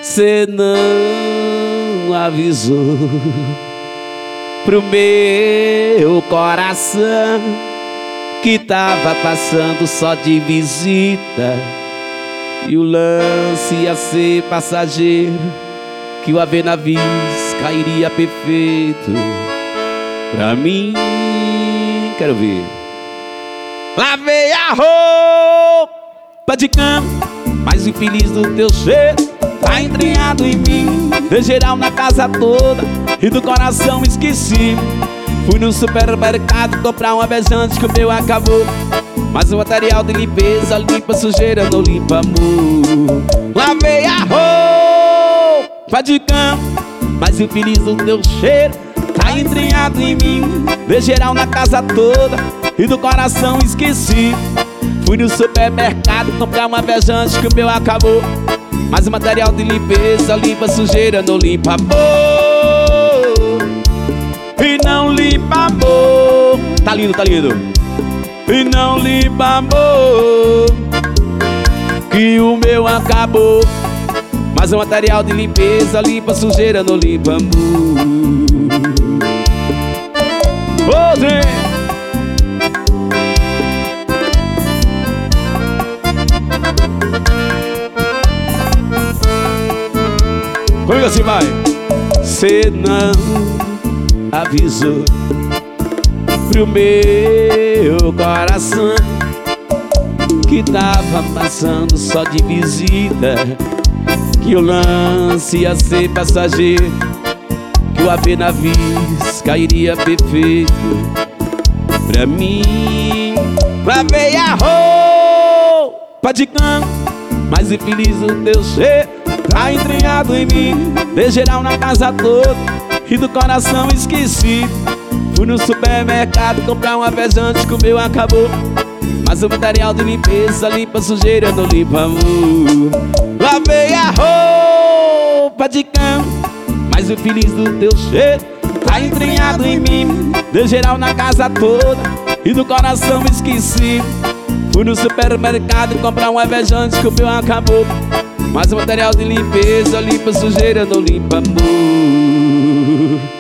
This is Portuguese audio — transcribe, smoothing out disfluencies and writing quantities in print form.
Cê não avisou pro meu coração que tava passando só de visita, e o lance ia ser passageiro, que o ave navios cairia perfeito pra mim. Quero ver. Lavei a roupa de cama, mas infeliz do teu cheiro tá entranhado em mim. Dei geral na casa toda e do coração esqueci. Fui no supermercado comprar um alvejante que o meu acabou, mas o material de limpeza limpa sujeira, não limpa amor. Lavei a roupa de cama, mas infeliz do teu cheiro tá entranhado em mim. Dei geral na casa toda e do coração esqueci. Fui no supermercado comprar um alvejante que o meu acabou, mas o material de limpeza limpa sujeira, não limpa amor. E não limpa amor. Tá lindo, tá lindo. E não limpa amor, que o meu acabou, mas o material de limpeza limpa sujeira, não limpa amor. Ô, Zé! Comigo assim vai. Cê não avisou pro meu coração que tava passando só de visita, que o lance ia ser passageiro, que o ave navios cairia perfeito pra mim. Lavei a roupa de cama, mas infeliz o teu cheiro tá entranhado em mim. Dei geral na casa toda e do coração esqueci. Fui no supermercado comprar um alvejante que o meu acabou, mas o material de limpeza limpa sujeira, não limpa amor. Lavei a roupa de cama, mas o infeliz do teu cheiro tá entranhado em mim. Dei geral na casa toda e do coração esqueci. Fui no supermercado comprar um alvejante que o meu acabou, mas o material de limpeza limpa sujeira, não limpa amor.